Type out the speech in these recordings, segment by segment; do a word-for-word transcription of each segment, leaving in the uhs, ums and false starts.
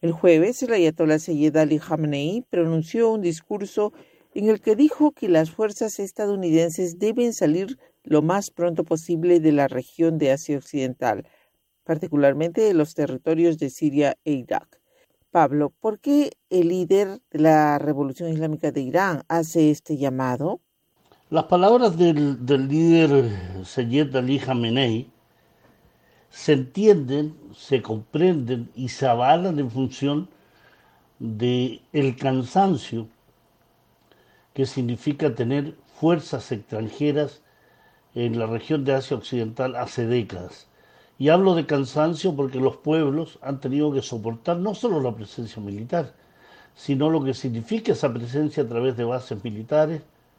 El jueves, el ayatolá Seyed Ali Khamenei pronunció un discurso en el que dijo que las fuerzas estadounidenses deben salir lo más pronto posible de la región de Asia Occidental, particularmente de los territorios de Siria e Irak. Pablo, ¿por qué el líder de la Revolución Islámica de Irán hace este llamado? Las palabras del, del líder Seyed Ali Khamenei se entienden, se comprenden y se avalan en función del cansancio que significa tener fuerzas extranjeras en la región de Asia Occidental hace décadas. Y hablo de cansancio porque los pueblos han tenido que soportar no solo la presencia militar, sino lo que significa esa presencia a través de bases militares,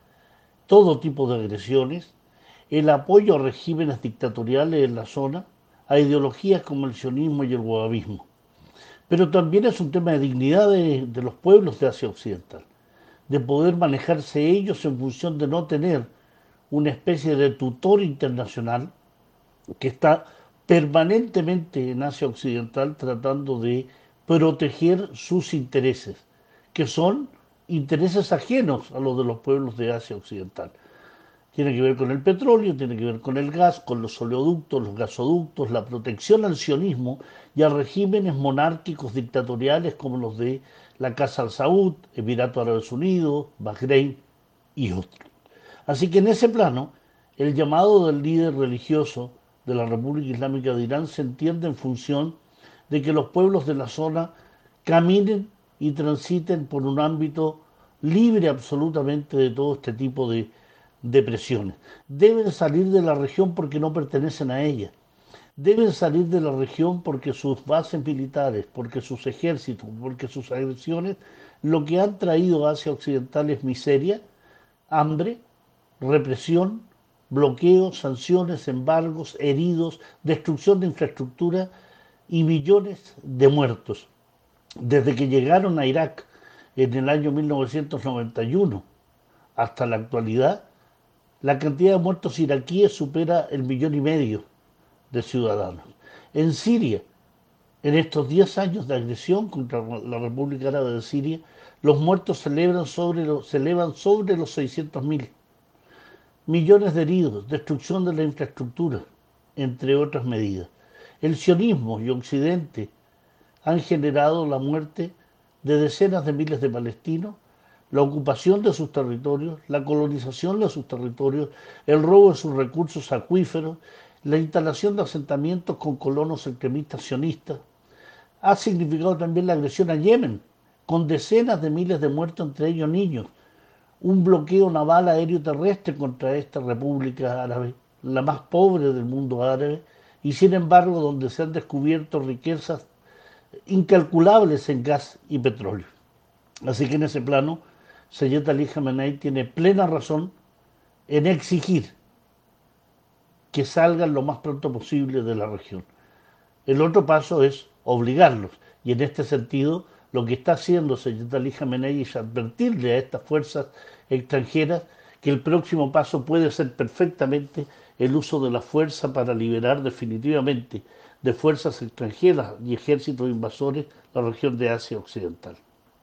todo tipo de agresiones, el apoyo a regímenes dictatoriales en la zona, a ideologías como el sionismo y el wahabismo. Pero también es un tema de dignidad de, de los pueblos de Asia Occidental, de poder manejarse ellos en función de no tener una especie de tutor internacional que está permanentemente en Asia Occidental tratando de proteger sus intereses, que son intereses ajenos a los de los pueblos de Asia Occidental. Tiene que ver con el petróleo, tiene que ver con el gas, con los oleoductos, los gasoductos, la protección al sionismo y a regímenes monárquicos dictatoriales como los de la Casa al Saud, Emiratos Árabes Unidos, Bahrein y otros. Así que en ese plano, el llamado del líder religioso de la República Islámica de Irán se entiende en función de que los pueblos de la zona caminen y transiten por un ámbito libre absolutamente de todo este tipo de de presiones. Deben salir de la región porque no pertenecen a ella. Deben salir de la región porque sus bases militares, porque sus ejércitos, porque sus agresiones, lo que han traído a Asia Occidental es miseria, hambre, represión, bloqueos, sanciones, embargos, heridos, destrucción de infraestructura y millones de muertos. Desde que llegaron a Irak en el año mil novecientos noventa y uno hasta la actualidad, la cantidad de muertos iraquíes supera el millón y medio de ciudadanos. En Siria, en estos diez años de agresión contra la República Árabe de Siria, los muertos se elevan sobre los, se elevan sobre los seiscientos mil. Millones de heridos, destrucción de la infraestructura, entre otras medidas. El sionismo y Occidente han generado la muerte de decenas de miles de palestinos, la ocupación de sus territorios, la colonización de sus territorios, el robo de sus recursos acuíferos, la instalación de asentamientos con colonos extremistas sionistas. Ha significado también la agresión a Yemen, con decenas de miles de muertos, entre ellos niños, un bloqueo naval aéreo terrestre contra esta república árabe, la más pobre del mundo árabe, y sin embargo donde se han descubierto riquezas incalculables en gas y petróleo. Así que en ese plano, Seyed Ali Khamenei tiene plena razón en exigir que salgan lo más pronto posible de la región. El otro paso es obligarlos, y en este sentido lo que está haciendo Seyed Ali Khamenei es advertirle a estas fuerzas extranjeras que el próximo paso puede ser perfectamente el uso de la fuerza para liberar definitivamente de fuerzas extranjeras y ejércitos invasores la región de Asia Occidental.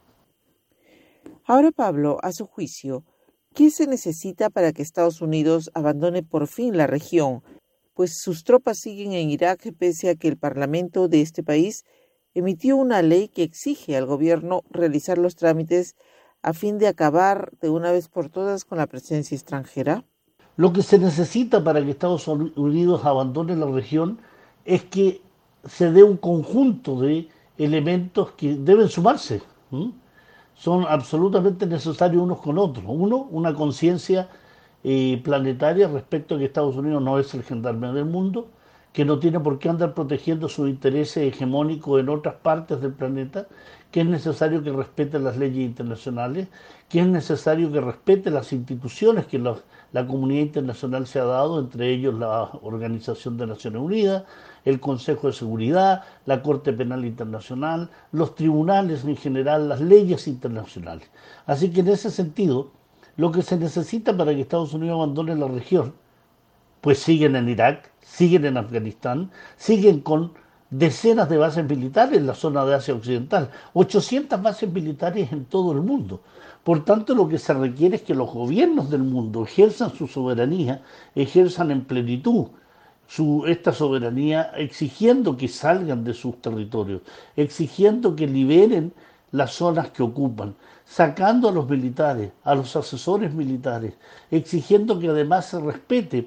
Ahora, Pablo, a su juicio, ¿qué se necesita para que Estados Unidos abandone por fin la región? Pues sus tropas siguen en Irak pese a que el Parlamento de este país emitió una ley que exige al gobierno realizar los trámites a fin de acabar de una vez por todas con la presencia extranjera. Lo que se necesita para que Estados Unidos abandone la región es que se dé un conjunto de elementos que deben sumarse. ¿Mm? Son absolutamente necesarios unos con otros. Uno, una conciencia eh, planetaria respecto a que Estados Unidos no es el gendarme del mundo, que no tiene por qué andar protegiendo sus intereses hegemónicos en otras partes del planeta, que es necesario que respete las leyes internacionales, que es necesario que respete las instituciones que la, la comunidad internacional se ha dado, entre ellos la Organización de Naciones Unidas, el Consejo de Seguridad, la Corte Penal Internacional, los tribunales en general, las leyes internacionales. Así que en ese sentido, lo que se necesita para que Estados Unidos abandone la región, pues siguen en Irak, siguen en Afganistán, siguen con decenas de bases militares en la zona de Asia Occidental, ochocientas bases militares en todo el mundo. Por tanto, lo que se requiere es que los gobiernos del mundo ejerzan su soberanía, ejerzan en plenitud su, esta soberanía, exigiendo que salgan de sus territorios, exigiendo que liberen las zonas que ocupan, sacando a los militares, a los asesores militares, exigiendo que además se respete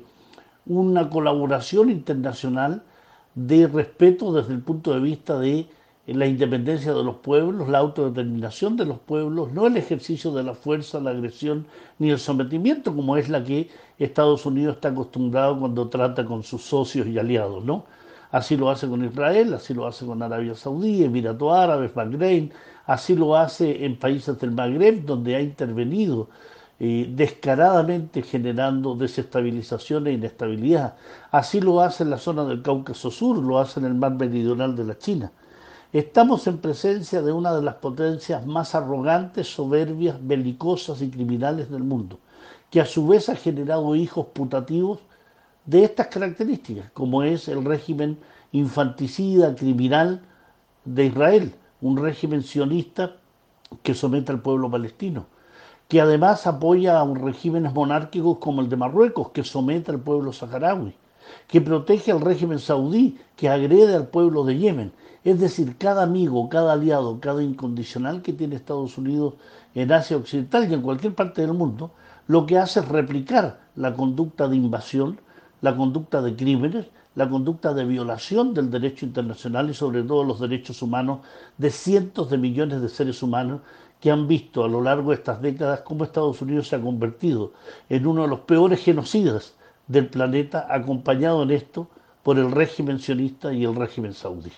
una colaboración internacional de respeto desde el punto de vista de la independencia de los pueblos, la autodeterminación de los pueblos, no el ejercicio de la fuerza, la agresión ni el sometimiento, como es la que Estados Unidos está acostumbrado cuando trata con sus socios y aliados, ¿no? Así lo hace con Israel, así lo hace con Arabia Saudí, Emiratos Árabes, Bahrein, así lo hace en países del Magreb, donde ha intervenido Eh, descaradamente generando desestabilización e inestabilidad. Así lo hace en la zona del Cáucaso Sur, lo hace en el mar meridional de la China. Estamos en presencia de una de las potencias más arrogantes, soberbias, belicosas y criminales del mundo, que a su vez ha generado hijos putativos de estas características, como es el régimen infanticida, criminal de Israel, un régimen sionista que somete al pueblo palestino, que además apoya a un regímenes monárquicos como el de Marruecos, que somete al pueblo saharaui, que protege al régimen saudí, que agrede al pueblo de Yemen. Es decir, cada amigo, cada aliado, cada incondicional que tiene Estados Unidos en Asia Occidental y en cualquier parte del mundo, lo que hace es replicar la conducta de invasión, la conducta de crímenes, la conducta de violación del derecho internacional y sobre todo los derechos humanos de cientos de millones de seres humanos que han visto a lo largo de estas décadas cómo Estados Unidos se ha convertido en uno de los peores genocidas del planeta, acompañado en esto por el régimen sionista y el régimen saudí.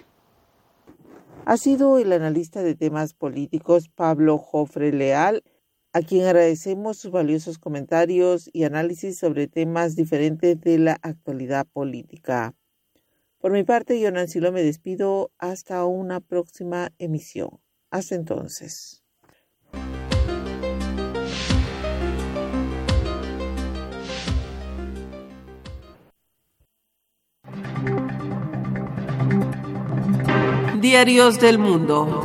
Ha sido el analista de temas políticos Pablo Jofre Leal, a quien agradecemos sus valiosos comentarios y análisis sobre temas diferentes de la actualidad política. Por mi parte, yo, Nancy Lo, me despido hasta una próxima emisión. Hasta entonces. Diarios del Mundo.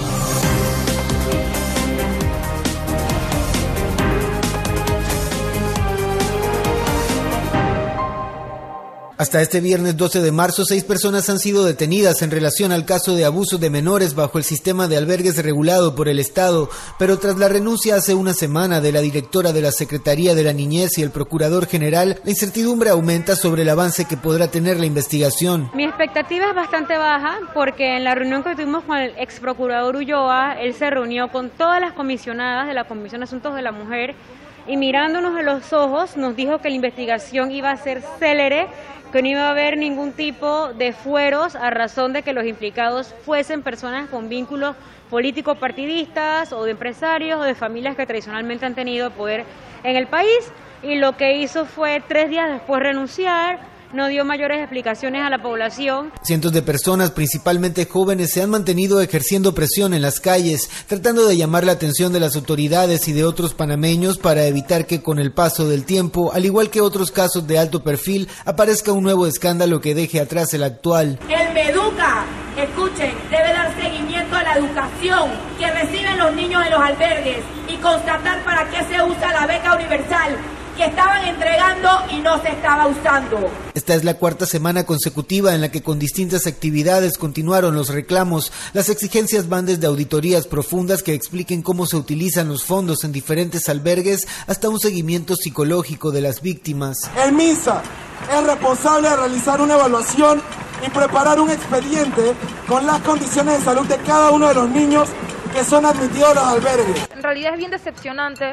Hasta este viernes doce de marzo, seis personas han sido detenidas en relación al caso de abuso de menores bajo el sistema de albergues regulado por el Estado, pero tras la renuncia hace una semana de la directora de la Secretaría de la Niñez y el Procurador General, la incertidumbre aumenta sobre el avance que podrá tener la investigación. Mi expectativa es bastante baja porque en la reunión que tuvimos con el ex procurador Ulloa, él se reunió con todas las comisionadas de la Comisión de Asuntos de la Mujer y mirándonos a los ojos nos dijo que la investigación iba a ser célere, que no iba a haber ningún tipo de fueros a razón de que los implicados fuesen personas con vínculos políticos partidistas o de empresarios o de familias que tradicionalmente han tenido poder en el país, y lo que hizo fue tres días después renunciar. No dio mayores explicaciones a la población. Cientos de personas, principalmente jóvenes, se han mantenido ejerciendo presión en las calles, tratando de llamar la atención de las autoridades y de otros panameños para evitar que con el paso del tiempo, al igual que otros casos de alto perfil, aparezca un nuevo escándalo que deje atrás el actual. El Meduca, escuchen, debe dar seguimiento a la educación que reciben los niños en los albergues y constatar para qué se usa la beca universal que estaban entregando y no se estaba usando. Esta es la cuarta semana consecutiva en la que con distintas actividades continuaron los reclamos. Las exigencias van desde auditorías profundas que expliquen cómo se utilizan los fondos en diferentes albergues hasta un seguimiento psicológico de las víctimas. El MINSA es responsable de realizar una evaluación y preparar un expediente con las condiciones de salud de cada uno de los niños que son admitidos a los albergues. En realidad es bien decepcionante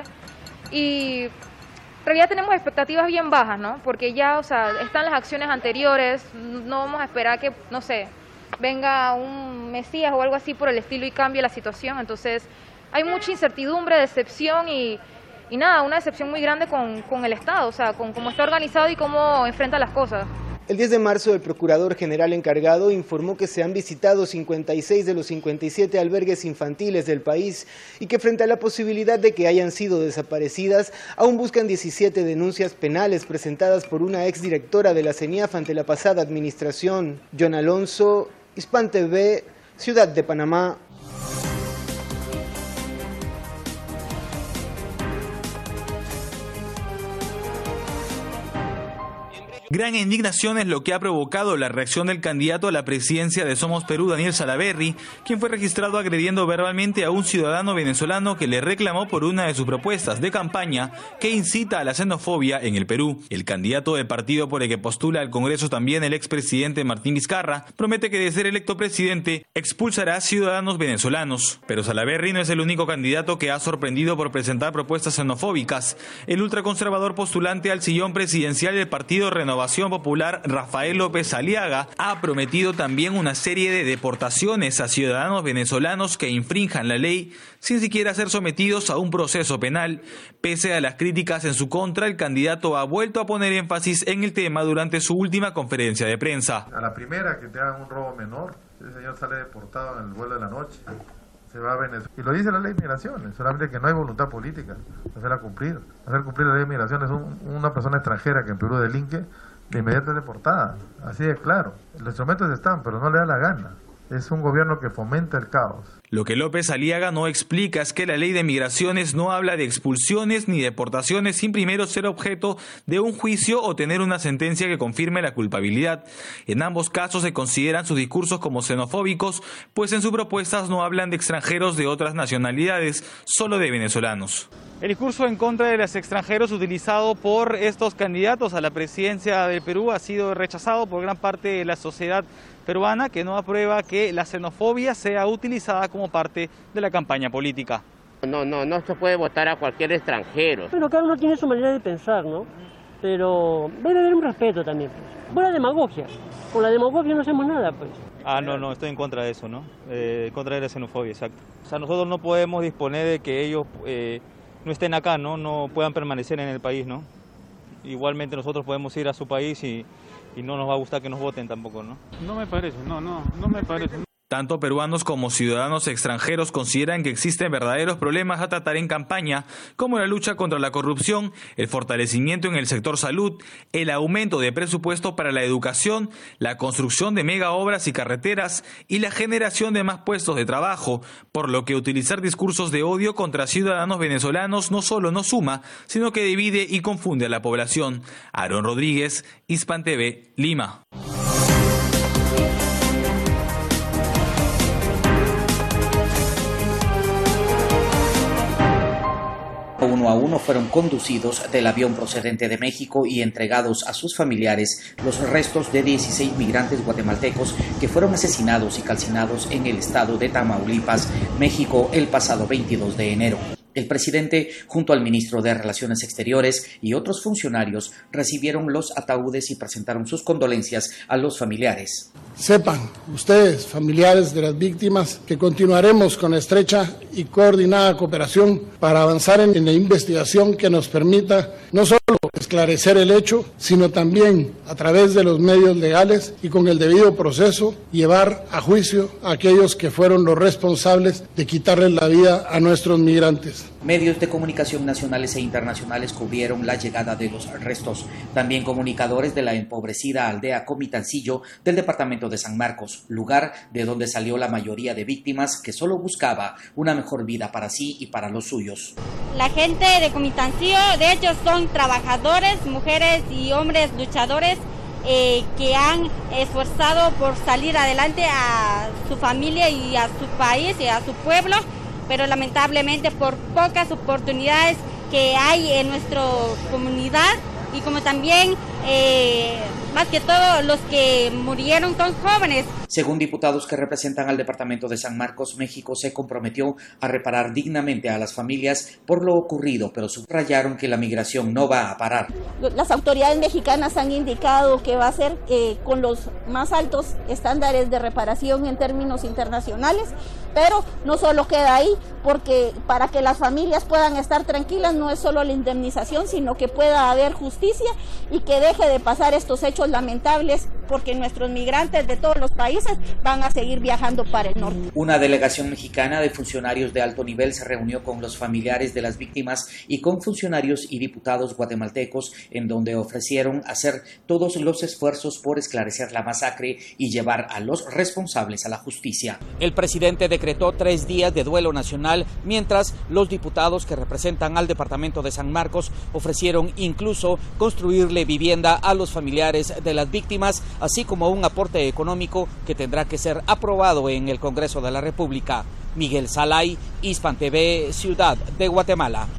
y en realidad tenemos expectativas bien bajas, ¿no? Porque ya, o sea, están las acciones anteriores, no vamos a esperar que, no sé, venga un mesías o algo así por el estilo y cambie la situación. Entonces, hay mucha incertidumbre, decepción y, y nada, una decepción muy grande con, con el Estado, o sea, con cómo está organizado y cómo enfrenta las cosas. El diez de marzo, el Procurador General encargado informó que se han visitado cincuenta y seis de los cincuenta y siete albergues infantiles del país y que frente a la posibilidad de que hayan sido desaparecidas, aún buscan diecisiete denuncias penales presentadas por una exdirectora de la CENIAF ante la pasada administración. John Alonso, Hispan T V, Ciudad de Panamá. Gran indignación es lo que ha provocado la reacción del candidato a la presidencia de Somos Perú, Daniel Salaverry, quien fue registrado agrediendo verbalmente a un ciudadano venezolano que le reclamó por una de sus propuestas de campaña que incita a la xenofobia en el Perú. El candidato del partido por el que postula al Congreso también el expresidente Martín Vizcarra promete que de ser electo presidente expulsará a ciudadanos venezolanos. Pero Salaverry no es el único candidato que ha sorprendido por presentar propuestas xenofóbicas. El ultraconservador postulante al sillón presidencial del Partido Renovación Popular, Rafael López Aliaga, ha prometido también una serie de deportaciones a ciudadanos venezolanos que infrinjan la ley sin siquiera ser sometidos a un proceso penal. Pese a las críticas en su contra, el candidato ha vuelto a poner énfasis en el tema durante su última conferencia de prensa. A la primera que te hagan un robo menor, ese señor sale deportado en el vuelo de la noche. Se va a Venezuela. Y lo dice la ley de migraciones, solamente que no hay voluntad política de hacerla cumplir. Hacer cumplir la ley de migraciones, un, una persona extranjera que en Perú delinque, de inmediato es deportada. Así de claro. Los instrumentos están, pero no le da la gana. Es un gobierno que fomenta el caos. Lo que López Aliaga no explica es que la ley de migraciones no habla de expulsiones ni deportaciones sin primero ser objeto de un juicio o tener una sentencia que confirme la culpabilidad. En ambos casos se consideran sus discursos como xenofóbicos, pues en sus propuestas no hablan de extranjeros de otras nacionalidades, solo de venezolanos. El discurso en contra de los extranjeros utilizado por estos candidatos a la presidencia del Perú ha sido rechazado por gran parte de la sociedad peruana, que no aprueba que la xenofobia sea utilizada como parte de la campaña política. No, no, no se puede votar a cualquier extranjero. Bueno, cada uno tiene su manera de pensar, ¿no? Pero debe haber un respeto también, pues. Buena demagogia. Con la demagogia no hacemos nada, pues. Ah, no, no, estoy en contra de eso, ¿no? Eh, en contra de la xenofobia, exacto. O sea, nosotros no podemos disponer de que ellos eh, no estén acá, ¿no? No puedan permanecer en el país, ¿no? Igualmente nosotros podemos ir a su país y, y no nos va a gustar que nos voten tampoco, ¿no? No me parece, no, no, no me parece. Tanto peruanos como ciudadanos extranjeros consideran que existen verdaderos problemas a tratar en campaña, como la lucha contra la corrupción, el fortalecimiento en el sector salud, el aumento de presupuesto para la educación, la construcción de mega obras y carreteras y la generación de más puestos de trabajo, por lo que utilizar discursos de odio contra ciudadanos venezolanos no solo no suma, sino que divide y confunde a la población. Aarón Rodríguez, Hispan T V, Lima. Uno a uno fueron conducidos del avión procedente de México y entregados a sus familiares los restos de dieciséis migrantes guatemaltecos que fueron asesinados y calcinados en el estado de Tamaulipas, México, el pasado veintidós de enero. El presidente, junto al ministro de Relaciones Exteriores y otros funcionarios, recibieron los ataúdes y presentaron sus condolencias a los familiares. Sepan ustedes, familiares de las víctimas, que continuaremos con estrecha y coordinada cooperación para avanzar en la investigación que nos permita no solo esclarecer el hecho, sino también a través de los medios legales y con el debido proceso llevar a juicio a aquellos que fueron los responsables de quitarles la vida a nuestros migrantes. Medios de comunicación nacionales e internacionales cubrieron la llegada de los restos. También comunicadores de la empobrecida aldea Comitancillo del departamento de San Marcos, lugar de donde salió la mayoría de víctimas que solo buscaba una mejor vida para sí y para los suyos. La gente de Comitancillo, de hecho, son trabajadores, mujeres y hombres luchadores eh, que han esforzado por salir adelante a su familia y a su país y a su pueblo, pero lamentablemente por pocas oportunidades que hay en nuestra comunidad y como también eh, más que todo los que murieron son jóvenes. Según diputados que representan al departamento de San Marcos, México se comprometió a reparar dignamente a las familias por lo ocurrido, pero subrayaron que la migración no va a parar. Las autoridades mexicanas han indicado que va a ser eh, con los más altos estándares de reparación en términos internacionales, pero no solo queda ahí, porque para que las familias puedan estar tranquilas no es solo la indemnización, sino que pueda haber justicia y que deje de pasar estos hechos lamentables porque nuestros migrantes de todos los países van a seguir viajando para el norte. Una delegación mexicana de funcionarios de alto nivel se reunió con los familiares de las víctimas y con funcionarios y diputados guatemaltecos, en donde ofrecieron hacer todos los esfuerzos por esclarecer la masacre y llevar a los responsables a la justicia. El presidente decretó tres días de duelo nacional, mientras los diputados que representan al departamento de San Marcos ofrecieron incluso construirle vivienda a los familiares de las víctimas, así como un aporte económico que tendrá que ser aprobado en el Congreso de la República. Miguel Salay, Hispan T V, Ciudad de Guatemala.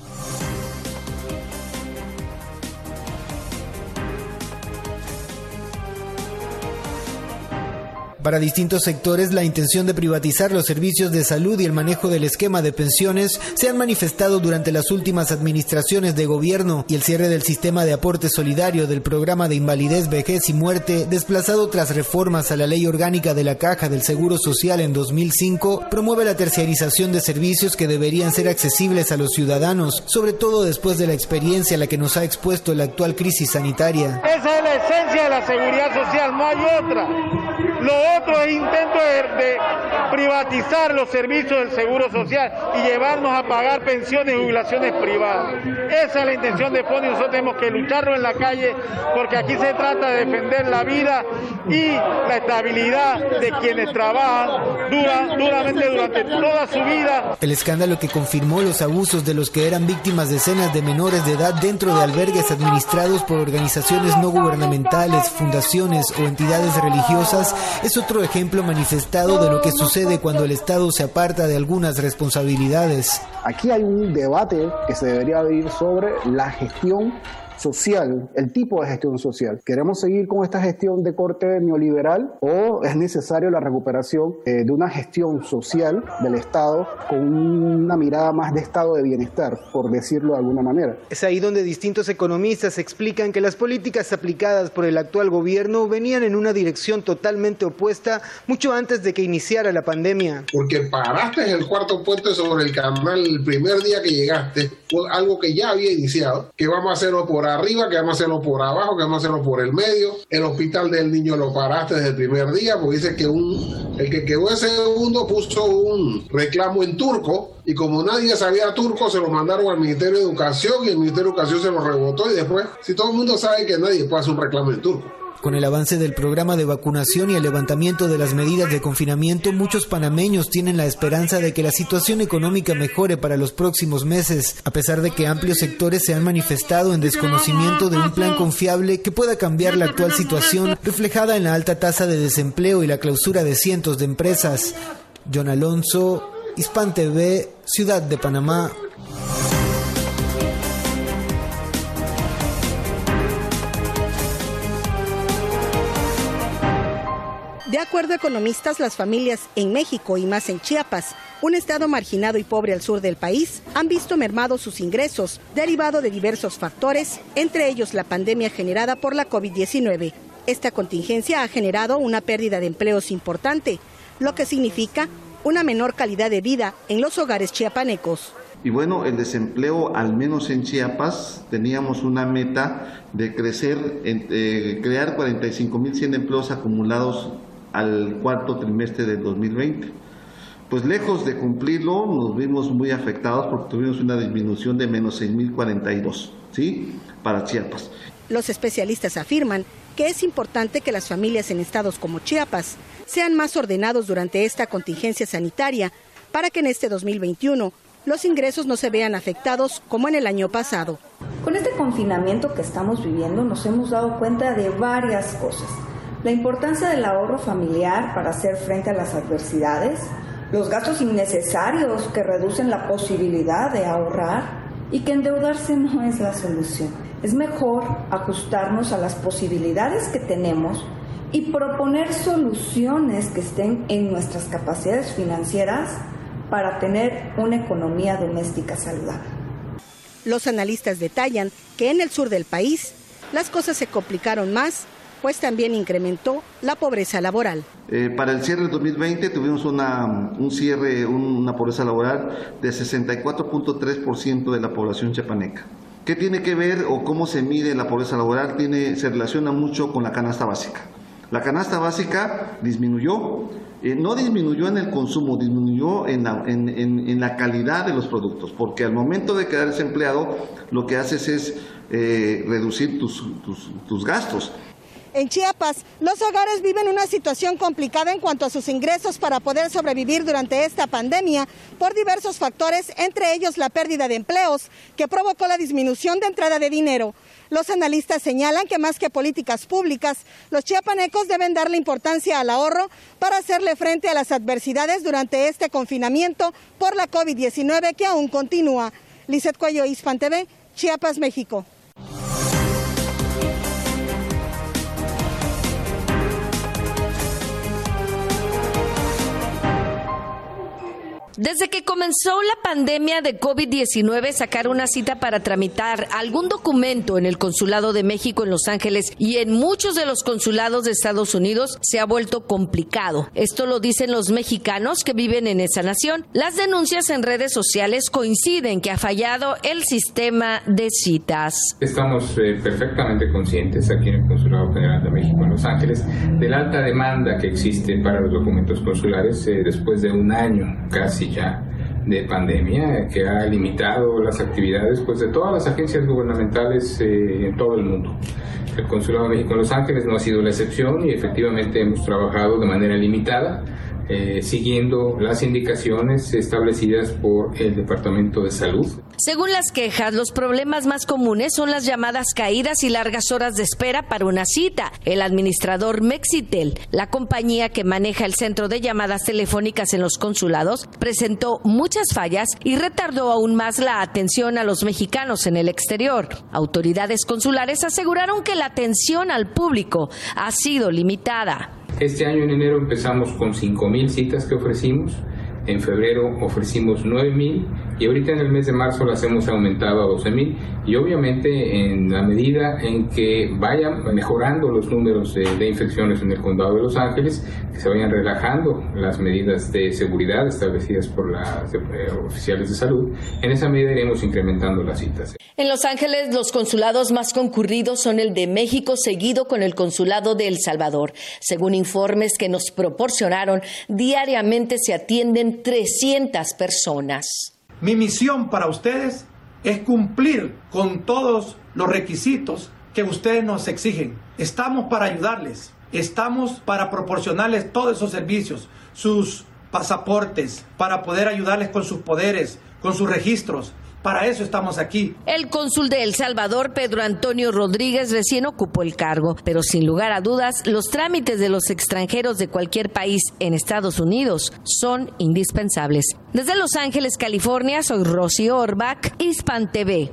Para distintos sectores, la intención de privatizar los servicios de salud y el manejo del esquema de pensiones se han manifestado durante las últimas administraciones de gobierno, y el cierre del sistema de aporte solidario del programa de invalidez, vejez y muerte, desplazado tras reformas a la Ley Orgánica de la Caja del Seguro Social en dos mil cinco, promueve la terciarización de servicios que deberían ser accesibles a los ciudadanos, sobre todo después de la experiencia a la que nos ha expuesto la actual crisis sanitaria. Esa es la esencia de la seguridad social, no hay otra. Lo otro es intento de, de privatizar los servicios del Seguro Social y llevarnos a pagar pensiones y jubilaciones privadas. Esa es la intención de fondo y nosotros tenemos que lucharlo en la calle, porque aquí se trata de defender la vida y la estabilidad de quienes trabajan dura, duramente durante toda su vida. El escándalo que confirmó los abusos de los que eran víctimas decenas de menores de edad dentro de albergues administrados por organizaciones no gubernamentales, fundaciones o entidades religiosas es otro ejemplo manifestado de lo que sucede cuando el Estado se aparta de algunas responsabilidades. Aquí hay un debate que se debería abrir sobre la gestión social, el tipo de gestión social. ¿Queremos seguir con esta gestión de corte neoliberal o es necesario la recuperación eh, de una gestión social del Estado con una mirada más de estado de bienestar, por decirlo de alguna manera? Es ahí donde distintos economistas explican que las políticas aplicadas por el actual gobierno venían en una dirección totalmente opuesta mucho antes de que iniciara la pandemia. Porque paraste el cuarto puente sobre el canal el primer día que llegaste, algo que ya había iniciado, que vamos a hacerlo por arriba, que vamos a hacerlo por abajo, que vamos a hacerlo por el medio. El hospital del niño lo paraste desde el primer día, porque dice que un, el que quedó en segundo puso un reclamo en turco, y como nadie sabía turco, se lo mandaron al Ministerio de Educación, y el Ministerio de Educación se lo rebotó, y después, si todo el mundo sabe que nadie puede hacer un reclamo en turco. Con el avance del programa de vacunación y el levantamiento de las medidas de confinamiento, muchos panameños tienen la esperanza de que la situación económica mejore para los próximos meses, a pesar de que amplios sectores se han manifestado en desconocimiento de un plan confiable que pueda cambiar la actual situación, reflejada en la alta tasa de desempleo y la clausura de cientos de empresas. John Alonso, Hispan T V, Ciudad de Panamá. De acuerdo a economistas, las familias en México y más en Chiapas, un estado marginado y pobre al sur del país, han visto mermados sus ingresos, derivado de diversos factores, entre ellos la pandemia generada por la COVID diecinueve. Esta contingencia ha generado una pérdida de empleos importante, lo que significa una menor calidad de vida en los hogares chiapanecos. Y bueno, el desempleo, al menos en Chiapas, teníamos una meta de crecer, eh, crear cuarenta y cinco mil cien empleos acumulados al cuarto trimestre del dos mil veinte. Pues lejos de cumplirlo, nos vimos muy afectados porque tuvimos una disminución de menos seis mil cuarenta y dos, ¿sí?, para Chiapas. Los especialistas afirman que es importante que las familias en estados como Chiapas sean más ordenados durante esta contingencia sanitaria para que en este dos mil veintiuno los ingresos no se vean afectados como en el año pasado. Con este confinamiento que estamos viviendo nos hemos dado cuenta de varias cosas. La importancia del ahorro familiar para hacer frente a las adversidades, los gastos innecesarios que reducen la posibilidad de ahorrar y que endeudarse no es la solución. Es mejor ajustarnos a las posibilidades que tenemos y proponer soluciones que estén en nuestras capacidades financieras para tener una economía doméstica saludable. Los analistas detallan que en el sur del país las cosas se complicaron más, pues también incrementó la pobreza laboral. Eh, para el cierre del dos mil veinte tuvimos una, un cierre, una pobreza laboral de sesenta y cuatro punto tres por ciento de la población chiapaneca. ¿Qué tiene que ver o cómo se mide la pobreza laboral? Tiene, se relaciona mucho con la canasta básica. La canasta básica disminuyó, eh, no disminuyó en el consumo, disminuyó en la, en, en, en la calidad de los productos, porque al momento de quedar desempleado, lo que haces es eh, reducir tus, tus, tus gastos. En Chiapas, los hogares viven una situación complicada en cuanto a sus ingresos para poder sobrevivir durante esta pandemia por diversos factores, entre ellos la pérdida de empleos, que provocó la disminución de entrada de dinero. Los analistas señalan que más que políticas públicas, los chiapanecos deben darle importancia al ahorro para hacerle frente a las adversidades durante este confinamiento por la COVID diecinueve que aún continúa. Lizeth Cuello, Hispan T V, Chiapas, México. Desde que comenzó la pandemia de COVID diecinueve, sacar una cita para tramitar algún documento en el Consulado de México en Los Ángeles y en muchos de los consulados de Estados Unidos se ha vuelto complicado. Esto lo dicen los mexicanos que viven en esa nación. Las denuncias en redes sociales coinciden que ha fallado el sistema de citas. Estamos eh, perfectamente conscientes aquí en el Consulado General de México en Los Ángeles de la alta demanda que existe para los documentos consulares eh, después de un año casi ya de pandemia que ha limitado las actividades pues de todas las agencias gubernamentales eh, en todo el mundo. El Consulado de México en Los Ángeles no ha sido la excepción y efectivamente hemos trabajado de manera limitada eh, siguiendo las indicaciones establecidas por el Departamento de Salud. Según las quejas, los problemas más comunes son las llamadas caídas y largas horas de espera para una cita. El administrador Mexitel, la compañía que maneja el centro de llamadas telefónicas en los consulados, presentó muchas fallas y retardó aún más la atención a los mexicanos en el exterior. Autoridades consulares aseguraron que la atención al público ha sido limitada. Este año en enero empezamos con cinco mil citas que ofrecimos. En febrero ofrecimos nueve mil y ahorita en el mes de marzo las hemos aumentado a doce mil y obviamente en la medida en que vayan mejorando los números de, de infecciones en el condado de Los Ángeles, que se vayan relajando las medidas de seguridad establecidas por las eh, oficiales de salud, en esa medida iremos incrementando las citas. En Los Ángeles los consulados más concurridos son el de México, seguido con el consulado de El Salvador. Según informes que nos proporcionaron, diariamente se atienden trescientas personas. Mi misión para ustedes es cumplir con todos los requisitos que ustedes nos exigen. Estamos para ayudarles, estamos para proporcionarles todos esos servicios, sus pasaportes, para poder ayudarles con sus poderes, con sus registros. Para eso estamos aquí. El cónsul de El Salvador, Pedro Antonio Rodríguez, recién ocupó el cargo, pero sin lugar a dudas, los trámites de los extranjeros de cualquier país en Estados Unidos son indispensables. Desde Los Ángeles, California, soy Rosy Orbach, Hispan T V.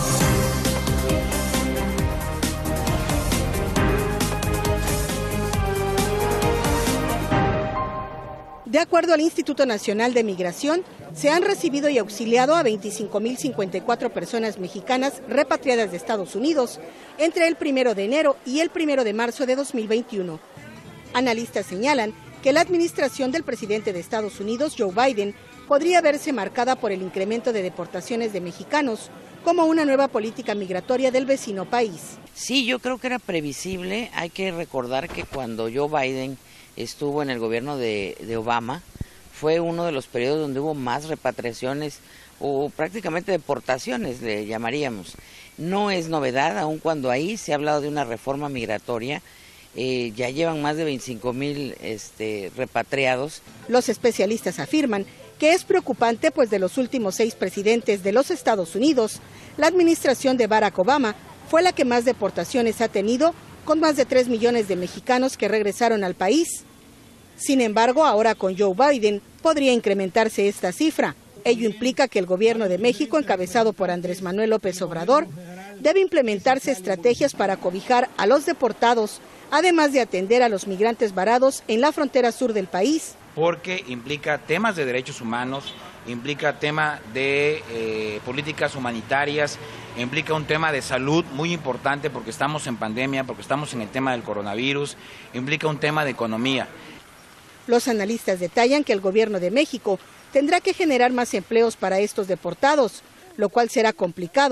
De acuerdo al Instituto Nacional de Migración, se han recibido y auxiliado a veinticinco mil cincuenta y cuatro personas mexicanas repatriadas de Estados Unidos entre el primero de enero y el primero de marzo de dos mil veintiuno. Analistas señalan que la administración del presidente de Estados Unidos, Joe Biden, podría verse marcada por el incremento de deportaciones de mexicanos como una nueva política migratoria del vecino país. Sí, yo creo que era previsible. Hay que recordar que cuando Joe Biden estuvo en el gobierno de, de Obama, fue uno de los periodos donde hubo más repatriaciones o prácticamente deportaciones, le llamaríamos. No es novedad, aun cuando ahí se ha hablado de una reforma migratoria, eh, ya llevan más de veinticinco mil este, repatriados. Los especialistas afirman que es preocupante, pues de los últimos seis presidentes de los Estados Unidos, la administración de Barack Obama fue la que más deportaciones ha tenido, con más de tres millones de mexicanos que regresaron al país. Sin embargo, ahora con Joe Biden podría incrementarse esta cifra. Ello implica que el gobierno de México, encabezado por Andrés Manuel López Obrador, debe implementarse estrategias para cobijar a los deportados, además de atender a los migrantes varados en la frontera sur del país. Porque implica temas de derechos humanos, implica tema de eh, políticas humanitarias, implica un tema de salud muy importante porque estamos en pandemia, porque estamos en el tema del coronavirus, implica un tema de economía. Los analistas detallan que el gobierno de México tendrá que generar más empleos para estos deportados, lo cual será complicado,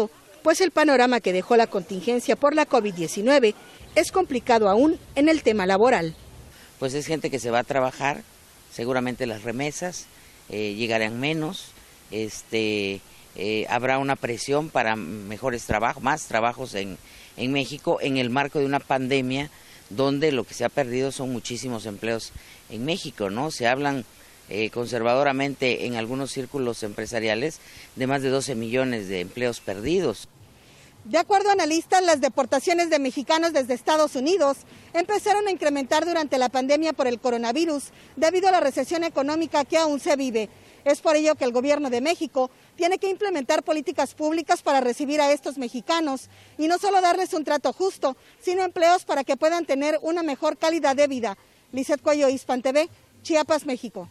pues el panorama que dejó la contingencia por la COVID diecinueve es complicado aún en el tema laboral. Pues es gente que se va a trabajar, seguramente las remesas eh, llegarán menos, este, eh, habrá una presión para mejores trabajos, más trabajos en, en México en el marco de una pandemia donde lo que se ha perdido son muchísimos empleos en México, ¿no? Se hablan eh, conservadoramente en algunos círculos empresariales de más de doce millones de empleos perdidos. De acuerdo a analistas, las deportaciones de mexicanos desde Estados Unidos empezaron a incrementar durante la pandemia por el coronavirus debido a la recesión económica que aún se vive. Es por ello que el gobierno de México tiene que implementar políticas públicas para recibir a estos mexicanos y no solo darles un trato justo, sino empleos para que puedan tener una mejor calidad de vida. Lizeth Cuello, Hispan T V, Chiapas, México.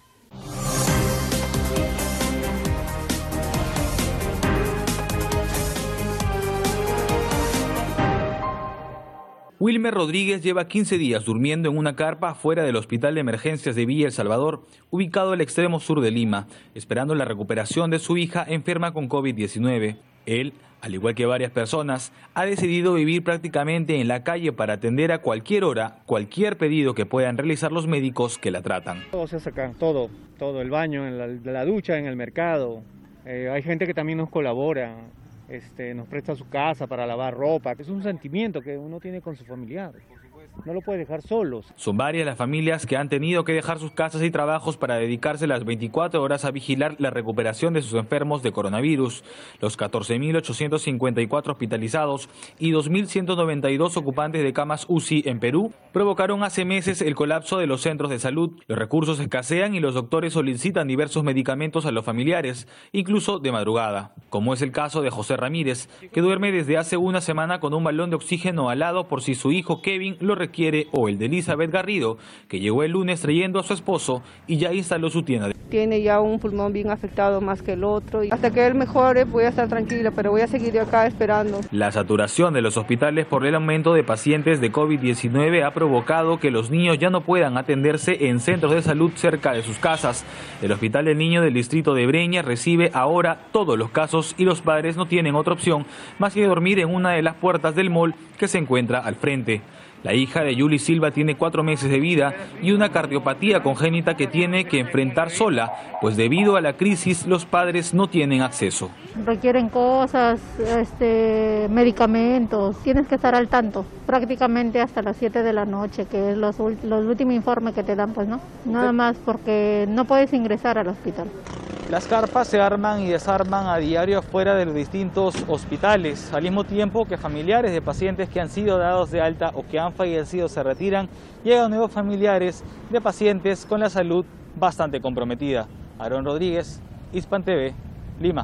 Wilmer Rodríguez lleva quince días durmiendo en una carpa fuera del Hospital de Emergencias de Villa El Salvador, ubicado al extremo sur de Lima, esperando la recuperación de su hija enferma con COVID diecinueve. Él, al igual que varias personas, ha decidido vivir prácticamente en la calle para atender a cualquier hora, cualquier pedido que puedan realizar los médicos que la tratan. Todo se saca, todo, todo, el baño, en la, la ducha, en el mercado. Eh, hay gente que también nos colabora. Este, nos presta su casa para lavar ropa, que es un sentimiento que uno tiene con su familiar. No lo puede dejar solos. Son varias las familias que han tenido que dejar sus casas y trabajos para dedicarse las veinticuatro horas a vigilar la recuperación de sus enfermos de coronavirus. Los catorce mil ochocientos cincuenta y cuatro hospitalizados y dos mil ciento noventa y dos ocupantes de camas U C I en Perú provocaron hace meses el colapso de los centros de salud. Los recursos escasean y los doctores solicitan diversos medicamentos a los familiares, incluso de madrugada, como es el caso de José Ramírez, que duerme desde hace una semana con un balón de oxígeno al lado por si su hijo Kevin lo requiere, o el de Elizabeth Garrido, que llegó el lunes trayendo a su esposo y ya instaló su tienda. Tiene ya un pulmón bien afectado más que el otro. Y hasta que él mejore voy a estar tranquila, pero voy a seguir de acá esperando. La saturación de los hospitales por el aumento de pacientes de COVID diecinueve ha provocado que los niños ya no puedan atenderse en centros de salud cerca de sus casas. El Hospital del Niño del distrito de Breña recibe ahora todos los casos y los padres no tienen otra opción más que dormir en una de las puertas del mall que se encuentra al frente. La hija de Yuli Silva tiene cuatro meses de vida y una cardiopatía congénita que tiene que enfrentar sola, pues debido a la crisis los padres no tienen acceso. Requieren cosas, este, medicamentos, tienes que estar al tanto, prácticamente hasta las siete de la noche, que es los, los últimos informes que te dan, pues no, nada más porque no puedes ingresar al hospital. Las carpas se arman y desarman a diario fuera de los distintos hospitales, al mismo tiempo que familiares de pacientes que han sido dados de alta o que han fallecido se retiran, llegan nuevos familiares de pacientes con la salud bastante comprometida. Aarón Rodríguez, Hispan T V, Lima.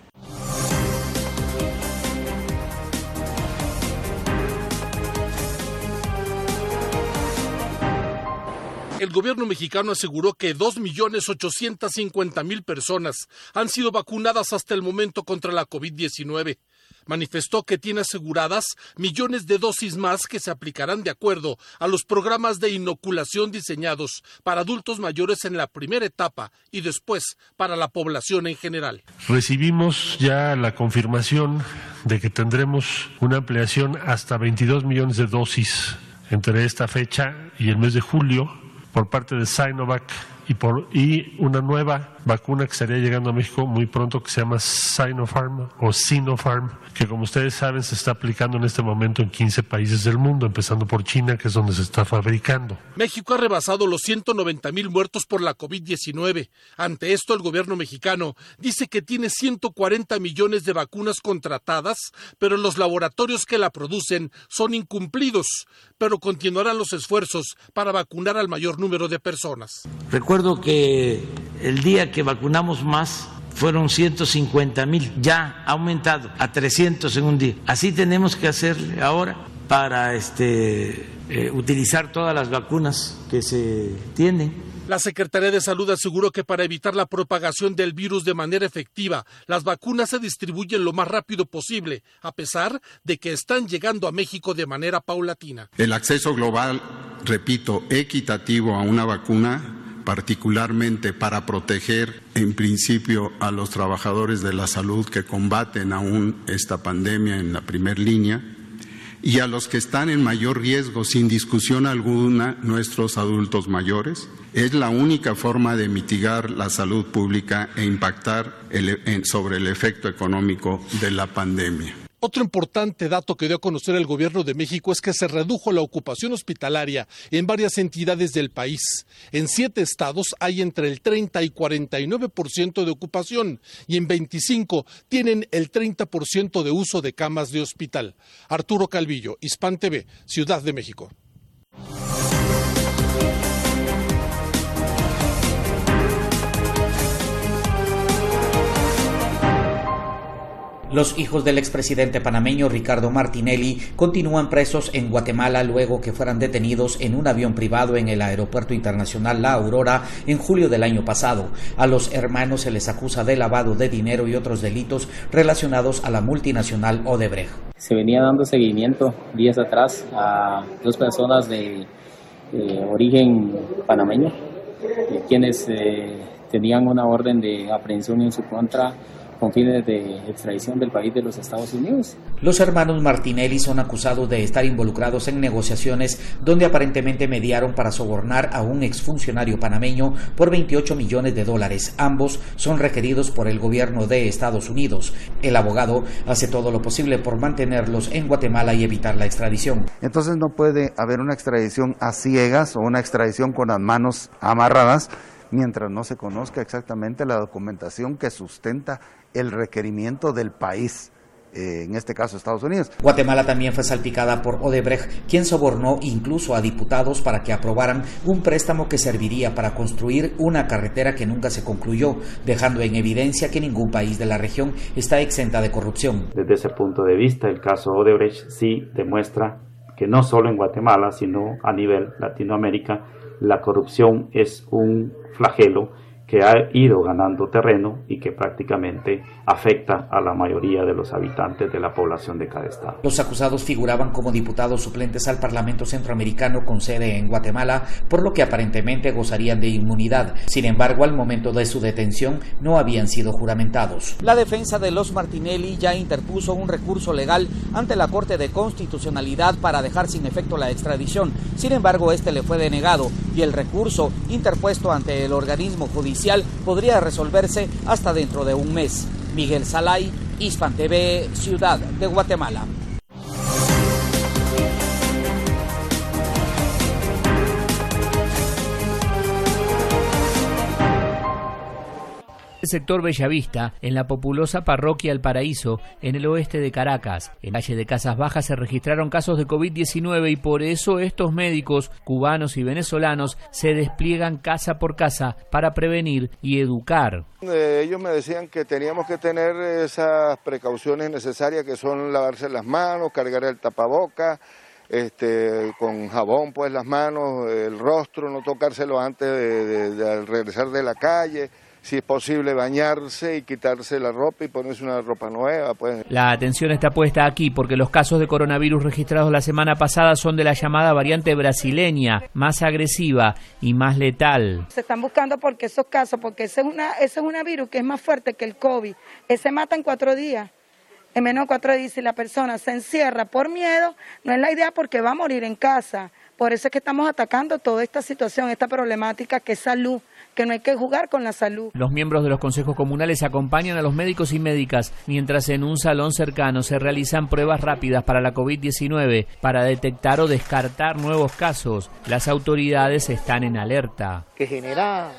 El gobierno mexicano aseguró que dos millones ochocientos cincuenta mil personas han sido vacunadas hasta el momento contra la COVID diecinueve. Manifestó que tiene aseguradas millones de dosis más que se aplicarán de acuerdo a los programas de inoculación diseñados para adultos mayores en la primera etapa y después para la población en general. Recibimos ya la confirmación de que tendremos una ampliación hasta veintidós millones de dosis entre esta fecha y el mes de julio por parte de Sinovac y, por, y una nueva vacuna que estaría llegando a México muy pronto que se llama Sinopharm o Sinopharm, que como ustedes saben se está aplicando en este momento en quince países del mundo, empezando por China, que es donde se está fabricando. México ha rebasado los ciento noventa mil muertos por la COVID diecinueve. Ante esto, el gobierno mexicano dice que tiene ciento cuarenta millones de vacunas contratadas, pero los laboratorios que la producen son incumplidos, pero continuarán los esfuerzos para vacunar al mayor número de personas. Recuerdo que el día que vacunamos más fueron ciento cincuenta mil, ya ha aumentado a trescientos en un día. Así tenemos que hacer ahora para este, eh, utilizar todas las vacunas que se tienen. La Secretaría de Salud aseguró que para evitar la propagación del virus de manera efectiva, las vacunas se distribuyen lo más rápido posible, a pesar de que están llegando a México de manera paulatina. El acceso global, repito, equitativo a una vacuna particularmente para proteger en principio a los trabajadores de la salud que combaten aún esta pandemia en la primera línea, y a los que están en mayor riesgo, sin discusión alguna, nuestros adultos mayores. Es la única forma de mitigar la salud pública e impactar el, en, sobre el efecto económico de la pandemia. Otro importante dato que dio a conocer el Gobierno de México es que se redujo la ocupación hospitalaria en varias entidades del país. En siete estados hay entre el treinta y cuarenta y nueve por ciento de ocupación y en veinticinco tienen el treinta por ciento de uso de camas de hospital. Arturo Calvillo, Hispan T V, Ciudad de México. Los hijos del expresidente panameño Ricardo Martinelli continúan presos en Guatemala luego que fueran detenidos en un avión privado en el Aeropuerto Internacional La Aurora en julio del año pasado. A los hermanos se les acusa de lavado de dinero y otros delitos relacionados a la multinacional Odebrecht. Se venía dando seguimiento días atrás a dos personas de eh, origen panameño, eh, quienes eh, tenían una orden de aprehensión en su contra con fines de extradición del país de los Estados Unidos. Los hermanos Martinelli son acusados de estar involucrados en negociaciones donde aparentemente mediaron para sobornar a un exfuncionario panameño por veintiocho millones de dólares. Ambos son requeridos por el gobierno de Estados Unidos. El abogado hace todo lo posible por mantenerlos en Guatemala y evitar la extradición. Entonces no puede haber una extradición a ciegas o una extradición con las manos amarradas mientras no se conozca exactamente la documentación que sustenta el requerimiento del país, eh, en este caso Estados Unidos. Guatemala también fue salpicada por Odebrecht, quien sobornó incluso a diputados para que aprobaran un préstamo que serviría para construir una carretera que nunca se concluyó, dejando en evidencia que ningún país de la región está exenta de corrupción. Desde ese punto de vista, el caso Odebrecht sí demuestra que no solo en Guatemala, sino a nivel Latinoamérica, la corrupción es un flagelo que ha ido ganando terreno y que prácticamente afecta a la mayoría de los habitantes de la población de cada estado. Los acusados figuraban como diputados suplentes al Parlamento Centroamericano con sede en Guatemala, por lo que aparentemente gozarían de inmunidad. Sin embargo, al momento de su detención no habían sido juramentados. La defensa de los Martinelli ya interpuso un recurso legal ante la Corte de Constitucionalidad para dejar sin efecto la extradición. Sin embargo, este le fue denegado y el recurso interpuesto ante el organismo judicial podría resolverse hasta dentro de un mes. Miguel Salay, Hispan T V, Ciudad de Guatemala. El sector Bellavista, en la populosa parroquia El Paraíso, en el oeste de Caracas. En la calle de Casas Bajas se registraron casos de COVID diecinueve y por eso estos médicos cubanos y venezolanos se despliegan casa por casa para prevenir y educar. Eh, ellos me decían que teníamos que tener esas precauciones necesarias que son lavarse las manos, cargar el tapaboca, Este, con jabón pues las manos, el rostro, no tocárselo antes de, de, de regresar de la calle, si es posible bañarse y quitarse la ropa y ponerse una ropa nueva. Pues. La atención está puesta aquí porque los casos de coronavirus registrados la semana pasada son de la llamada variante brasileña, más agresiva y más letal. Se están buscando porque esos casos, porque ese es una, ese es una virus que es más fuerte que el COVID, ese mata en cuatro días. En menos de cuatro días, si la persona se encierra por miedo, no es la idea porque va a morir en casa. Por eso es que estamos atacando toda esta situación, esta problemática que es salud, que no hay que jugar con la salud. Los miembros de los consejos comunales acompañan a los médicos y médicas mientras en un salón cercano se realizan pruebas rápidas para la COVID diecinueve para detectar o descartar nuevos casos. Las autoridades están en alerta. Que genera